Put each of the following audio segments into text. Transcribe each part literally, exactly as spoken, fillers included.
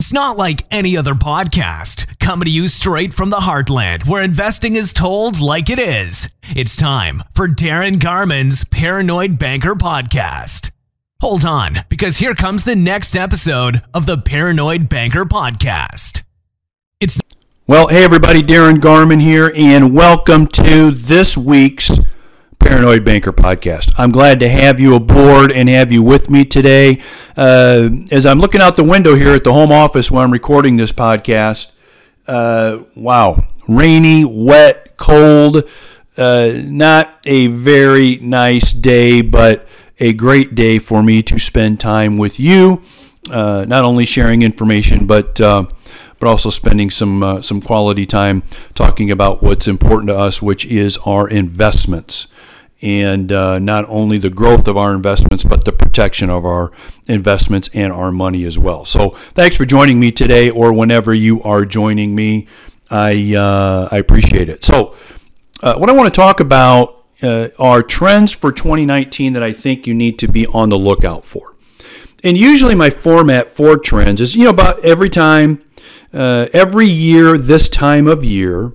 It's not like any other podcast, coming to you straight from the heartland where investing is told like it is. It's time for Darren Garman's Paranoid Banker Podcast. Hold on, because here comes the next episode of the Paranoid Banker Podcast. It's Well, hey everybody, Darren Garman here, and welcome to this week's Paranoid Banker Podcast. I'm glad to have you aboard and have you with me today. Uh, as I'm looking out the window here at the home office when I'm recording this podcast, uh, wow, rainy, wet, cold, uh, not a very nice day, but a great day for me to spend time with you, uh, not only sharing information, but uh, but also spending some uh, some quality time talking about what's important to us, which is our investments. And uh, not only the growth of our investments, but the protection of our investments and our money as well. So thanks for joining me today, or whenever you are joining me. I uh, I appreciate it. So uh, what I want to talk about uh, are trends for twenty nineteen that I think you need to be on the lookout for. And usually my format for trends is, you know, about every time, uh, every year, this time of year,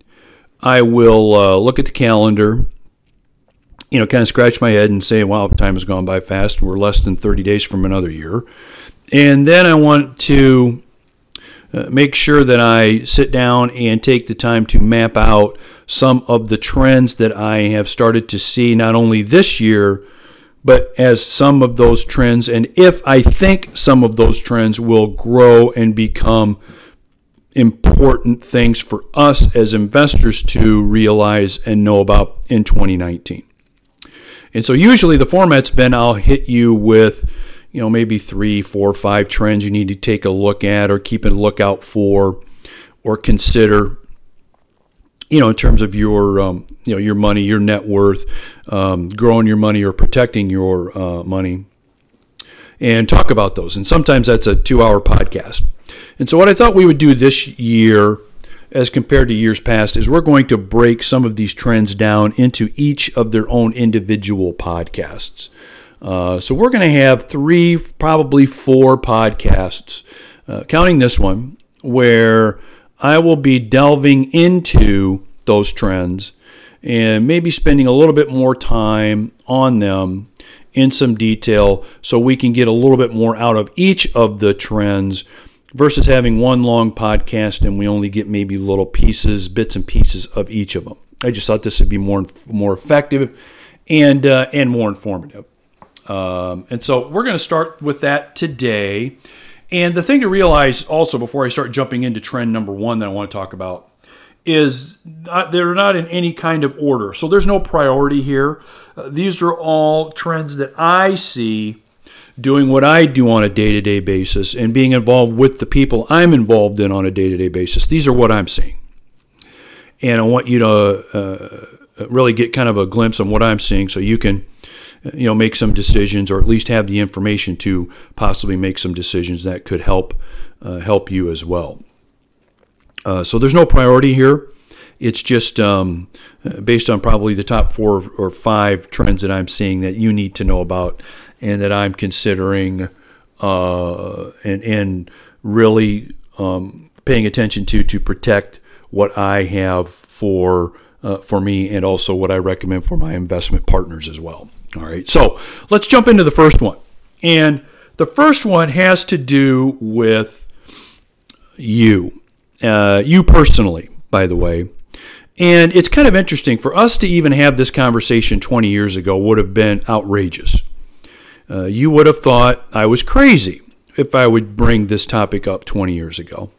I will uh, look at the calendar, you know, kind of scratch my head and say, wow, time has gone by fast. We're less than thirty days from another year. And then I want to uh, make sure that I sit down and take the time to map out some of the trends that I have started to see, not only this year, but as some of those trends, and if I think some of those trends will grow and become important things for us as investors to realize and know about in twenty nineteen. And so usually the format's been, I'll hit you with, you know, maybe three, four, five trends you need to take a look at or keep a lookout for or consider, you know, in terms of your, um, you know, your money, your net worth, um, growing your money or protecting your uh, money, and talk about those. And sometimes that's a two-hour podcast. And so what I thought we would do this year, as compared to years past, is we're going to break some of these trends down into each of their own individual podcasts. Uh, so we're going to have three, probably four podcasts, uh, counting this one, where I will be delving into those trends and maybe spending a little bit more time on them in some detail so we can get a little bit more out of each of the trends versus having one long podcast and we only get maybe little pieces, bits and pieces of each of them. I just thought this would be more more effective and uh, and more informative. Um, and so we're going to start with that today. And the thing to realize also before I start jumping into trend number one that I want to talk about is not, they're not in any kind of order. So there's no priority here. Uh, these are all trends that I see doing what I do on a day-to-day basis and being involved with the people I'm involved in on a day-to-day basis. These are what I'm seeing. And I want you to uh, really get kind of a glimpse on what I'm seeing so you can, you know, make some decisions or at least have the information to possibly make some decisions that could help uh, help you as well. Uh, so there's no priority here. It's just um, based on probably the top four or five trends that I'm seeing that you need to know about and that I'm considering uh, and, and really um, paying attention to to protect what I have for uh, for me and also what I recommend for my investment partners as well. All right, so let's jump into the first one. And the first one has to do with you, uh, you personally, by the way. And it's kind of interesting. For us to even have this conversation twenty years ago would have been outrageous. Uh, you would have thought I was crazy if I would bring this topic up twenty years ago.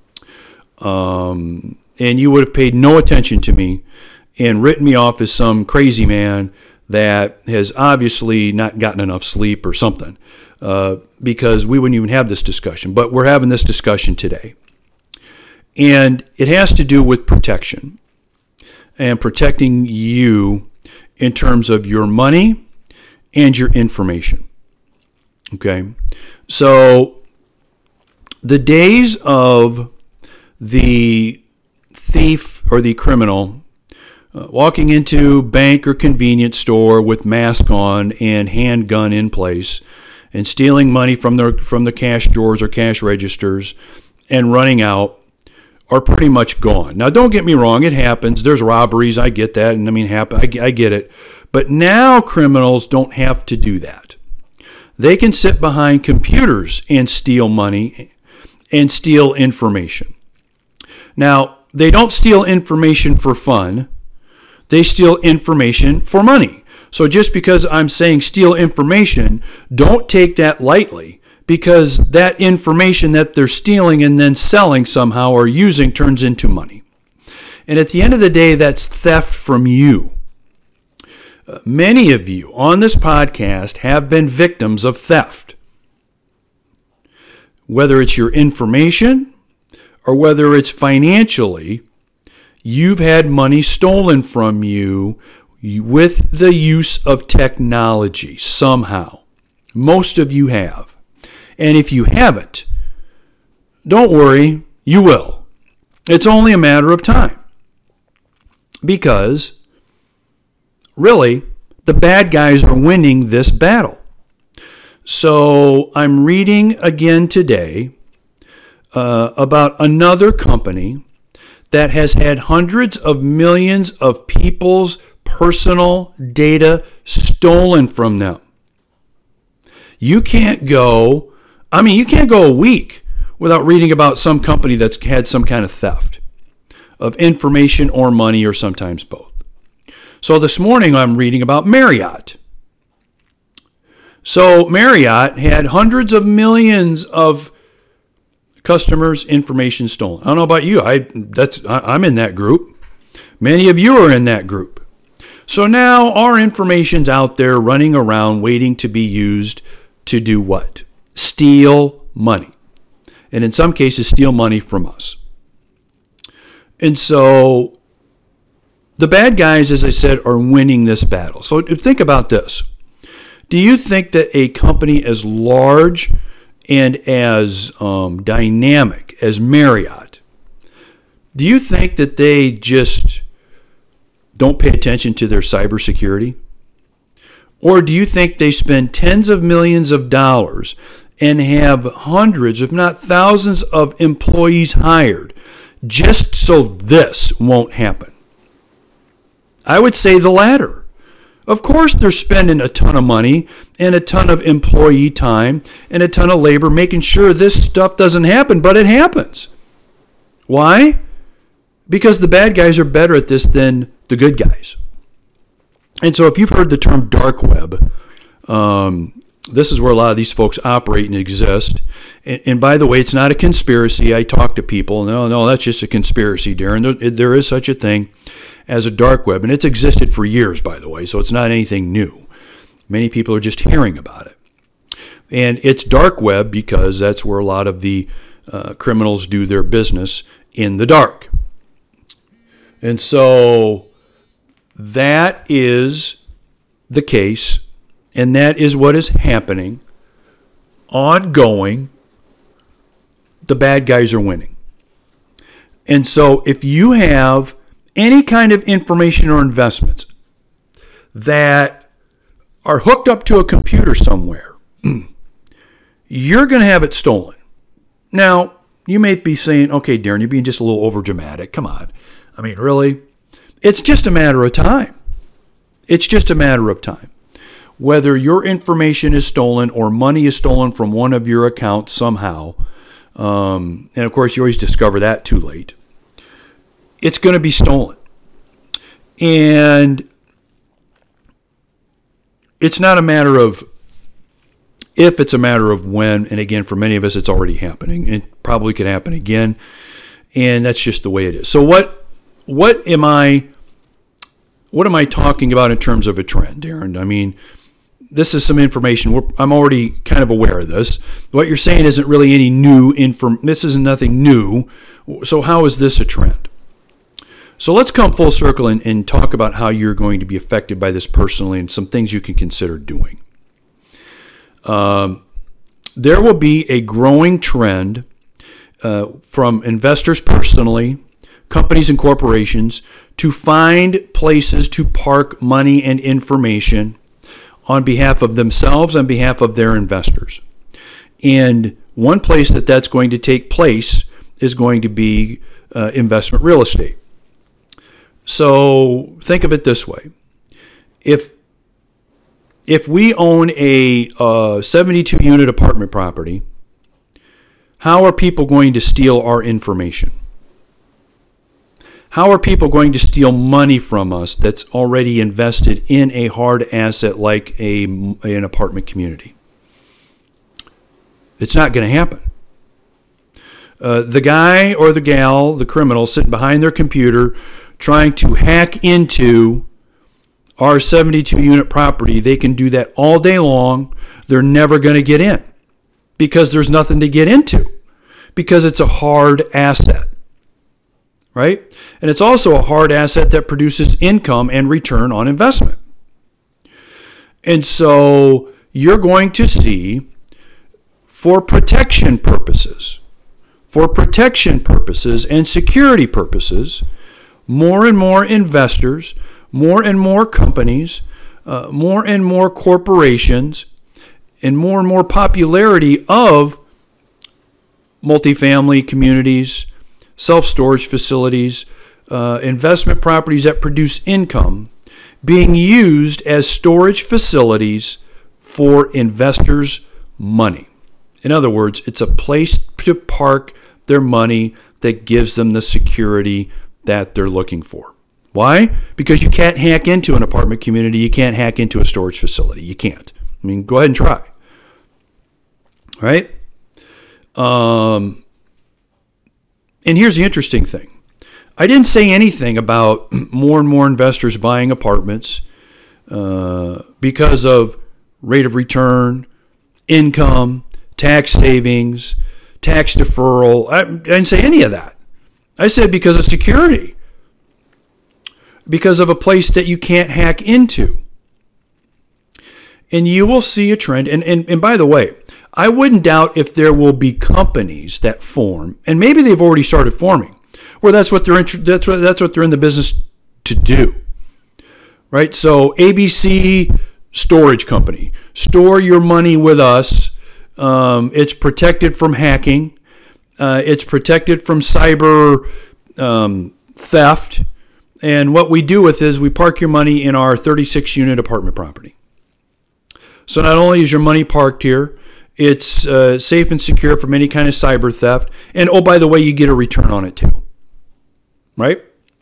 Um, and you would have paid no attention to me and written me off as some crazy man that has obviously not gotten enough sleep or something, uh, because we wouldn't even have this discussion. But we're having this discussion today. And it has to do with protection and protecting you in terms of your money and your information. Okay, so the days of the thief or the criminal uh, walking into bank or convenience store with mask on and handgun in place and stealing money from the from the cash drawers or cash registers and running out are pretty much gone. Now, don't get me wrong, it happens. There's robberies, I get that, and I mean, happen, I, I get it. But now criminals don't have to do that. They can sit behind computers and steal money and steal information. Now, they don't steal information for fun. They steal information for money. So just because I'm saying steal information, don't take that lightly, because that information that they're stealing and then selling somehow or using turns into money. And at the end of the day, that's theft from you. Uh, many of you on this podcast have been victims of theft. Whether it's your information or whether it's financially, you've had money stolen from you with the use of technology somehow. Most of you have. And if you haven't, don't worry, you will. It's only a matter of time. Because, really, the bad guys are winning this battle. So I'm reading again today uh, about another company that has had hundreds of millions of people's personal data stolen from them. You can't go... I mean, you can't go a week without reading about some company that's had some kind of theft of information or money, or sometimes both. So this morning I'm reading about Marriott. So Marriott had hundreds of millions of customers' information stolen. I don't know about you. I that's I'm in that group. Many of you are in that group. So now our information's out there running around waiting to be used to do what? Steal money. And in some cases, steal money from us. And so the bad guys, as I said, are winning this battle. So think about this. Do you think that a company as large and as um, dynamic as Marriott, do you think that they just don't pay attention to their cybersecurity? Or do you think they spend tens of millions of dollars and have hundreds, if not thousands, of employees hired just so this won't happen? I would say the latter. Of course, they're spending a ton of money and a ton of employee time and a ton of labor making sure this stuff doesn't happen, but it happens. Why? Because the bad guys are better at this than the good guys. And so if you've heard the term dark web, um, this is where a lot of these folks operate and exist. And, and by the way, it's not a conspiracy. I talk to people. No, no, that's just a conspiracy, Darren. There, there is such a thing as a dark web, and it's existed for years, by the way, so it's not anything new. Many people are just hearing about it. And it's dark web because that's where a lot of the uh, criminals do their business, in the dark. And so that is the case. And that is what is happening, ongoing. The bad guys are winning. And so if you have any kind of information or investments that are hooked up to a computer somewhere, you're going to have it stolen. Now, you may be saying, okay, Darren, you're being just a little over dramatic. Come on. I mean, really? It's just a matter of time. It's just a matter of time. Whether your information is stolen or money is stolen from one of your accounts somehow, um, and of course you always discover that too late, it's going to be stolen. And it's not a matter of if, it's a matter of when. And again, for many of us, it's already happening. It probably could happen again. And that's just the way it is. So what what am I what am I talking about in terms of a trend, Darren? I mean, this is some information. We're, I'm already kind of aware of this. What you're saying isn't really any new inform. This isn't nothing new. So how is this a trend? So let's come full circle and, and talk about how you're going to be affected by this personally and some things you can consider doing. Um, there will be a growing trend uh, from investors personally, companies and corporations, to find places to park money and information on behalf of themselves, on behalf of their investors. And one place that that's going to take place is going to be uh, investment real estate. So think of it this way. If if we own a uh, seventy-two unit apartment property, how are people going to steal our information? How are people going to steal money from us that's already invested in a hard asset like a, an apartment community? It's not going to happen. Uh, the guy or the gal, the criminal, sitting behind their computer trying to hack into our seventy-two unit property, they can do that all day long. They're never going to get in because there's nothing to get into because it's a hard asset. Right? And it's also a hard asset that produces income and return on investment. And so you're going to see, for protection purposes, for protection purposes and security purposes, more and more investors, more and more companies, uh, more and more corporations, and more and more popularity of multifamily communities, self-storage facilities, uh, investment properties that produce income being used as storage facilities for investors' money. In other words, it's a place to park their money that gives them the security that they're looking for. Why? Because you can't hack into an apartment community. You can't hack into a storage facility. You can't. I mean, go ahead and try. All right? Um... And here's the interesting thing. I didn't say anything about more and more investors buying apartments uh, because of rate of return, income, tax savings, tax deferral. I, I didn't say any of that. I said because of security, because of a place that you can't hack into. And you will see a trend. And, and, and by the way, I wouldn't doubt if there will be companies that form, and maybe they've already started forming, where that's what they're that's what that's what they're in the business to do, right? So A B C Storage Company, store your money with us. Um, it's protected from hacking. Uh, it's protected from cyber um, theft. And what we do with is we park your money in our thirty-six unit apartment property. So not only is your money parked here, it's uh, safe and secure from any kind of cyber theft. And oh, by the way, you get a return on it too. Right?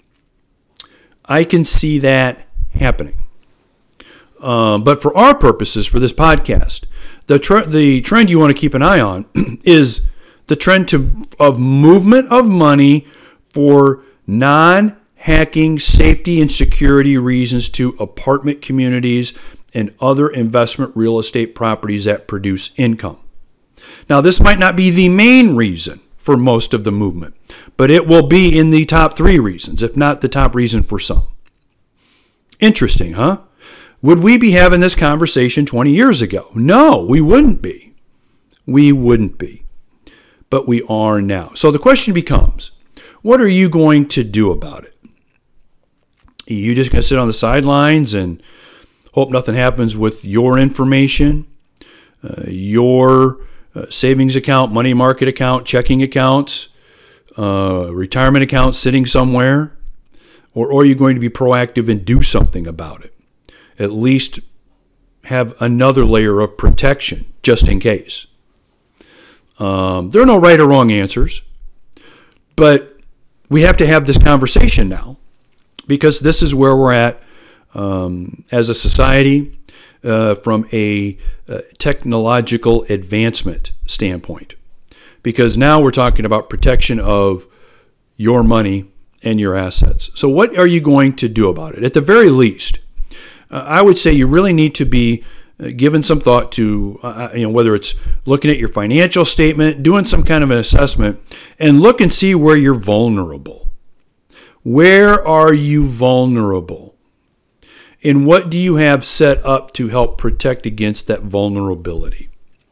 I can see that happening. Uh, but for our purposes, for this podcast, the tr- the trend you want to keep an eye on is the trend to of movement of money for non-hacking safety and security reasons to apartment communities and other investment real estate properties that produce income. Now, this might not be the main reason for most of the movement, but it will be in the top three reasons, if not the top reason for some. Interesting, huh? Would we be having this conversation twenty years ago? No, we wouldn't be. We wouldn't be. But we are now. So the question becomes, what are you going to do about it? Are you just going to sit on the sidelines and hope nothing happens with your information, uh, your uh, savings account, money market account, checking accounts, uh, retirement account sitting somewhere? Or, or are you going to be proactive and do something about it? At least have another layer of protection just in case. Um, there are no right or wrong answers, but we have to have this conversation now because this is where we're at Um, as a society, uh, from a uh, technological advancement standpoint. Because now we're talking about protection of your money and your assets. So what are you going to do about it? At the very least, uh, I would say you really need to be uh, given some thought to, uh, you know, whether it's looking at your financial statement, doing some kind of an assessment, and look and see where you're vulnerable. Where are you vulnerable? And what do you have set up to help protect against that vulnerability?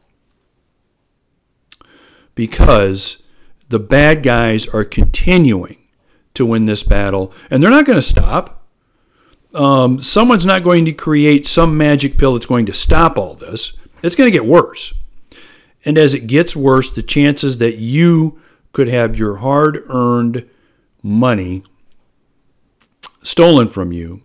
Because the bad guys are continuing to win this battle, and they're not going to stop. um, someone's not going to create some magic pill that's going to stop all this. It's going to get worse. And as it gets worse, the chances that you could have your hard-earned money stolen from you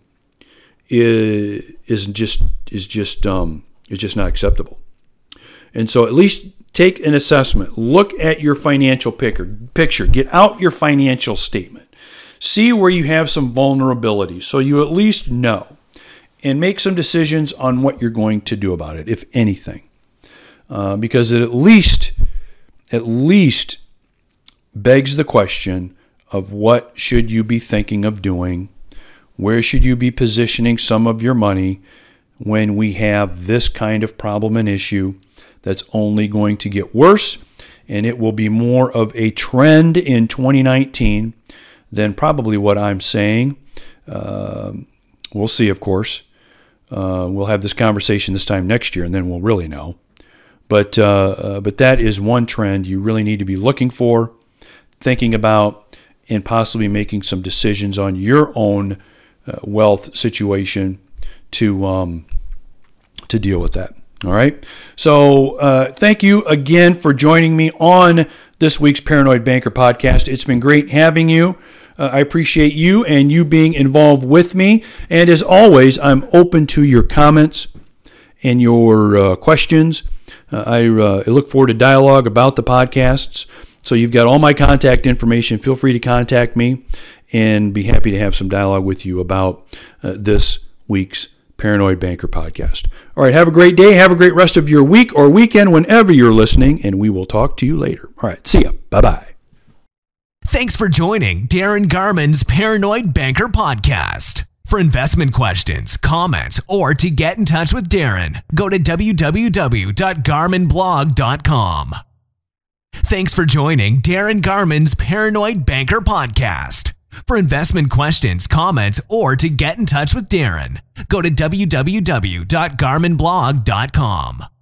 is, is just is just um, is just not acceptable. And so at least take an assessment. Look at your financial picture. Get out your financial statement. See where you have some vulnerability so you at least know. And make some decisions on what you're going to do about it, if anything. Uh, because it at least, at least begs the question of what should you be thinking of doing? Where should you be positioning some of your money when we have this kind of problem and issue that's only going to get worse, and it will be more of a trend in twenty nineteen than probably what I'm saying. Uh, we'll see, of course. Uh, we'll have this conversation this time next year, and then we'll really know. But uh, uh, but that is one trend you really need to be looking for, thinking about, and possibly making some decisions on your own uh, wealth situation to um, to deal with that. All right. So uh, thank you again for joining me on this week's Paranoid Banker podcast. It's been great having you. Uh, I appreciate you and you being involved with me. And as always, I'm open to your comments and your uh, questions. Uh, I, uh, I look forward to dialogue about the podcasts. So you've got all my contact information. Feel free to contact me and be happy to have some dialogue with you about uh, this week's Paranoid Banker podcast. All right, have a great day. Have a great rest of your week or weekend whenever you're listening, and we will talk to you later. All right, see ya. Bye-bye. Thanks for joining Darin Garman's Paranoid Banker podcast. For investment questions, comments, or to get in touch with Darin, go to w w w dot garmin blog dot com. Thanks for joining Darin Garman's Paranoid Banker podcast. For investment questions, comments, or to get in touch with Darin, go to w w w dot garmin blog dot com.